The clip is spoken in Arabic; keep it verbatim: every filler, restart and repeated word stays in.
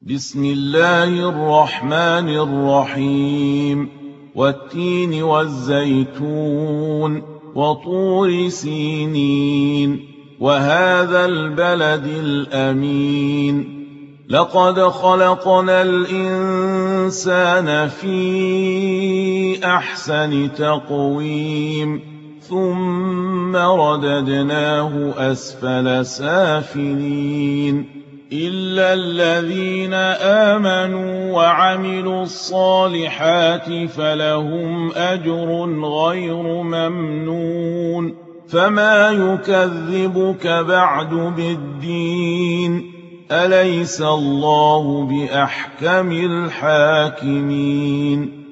بسم الله الرحمن الرحيم والتين والزيتون وطور سينين وهذا البلد الأمين لقد خلقنا الإنسان في أحسن تقويم ثم رددناه أسفل سافلين إلا الذين آمنوا وعملوا الصالحات فلهم أجر غير ممنون فما يكذبك بعد بالدين أليس الله بأحكم الحاكمين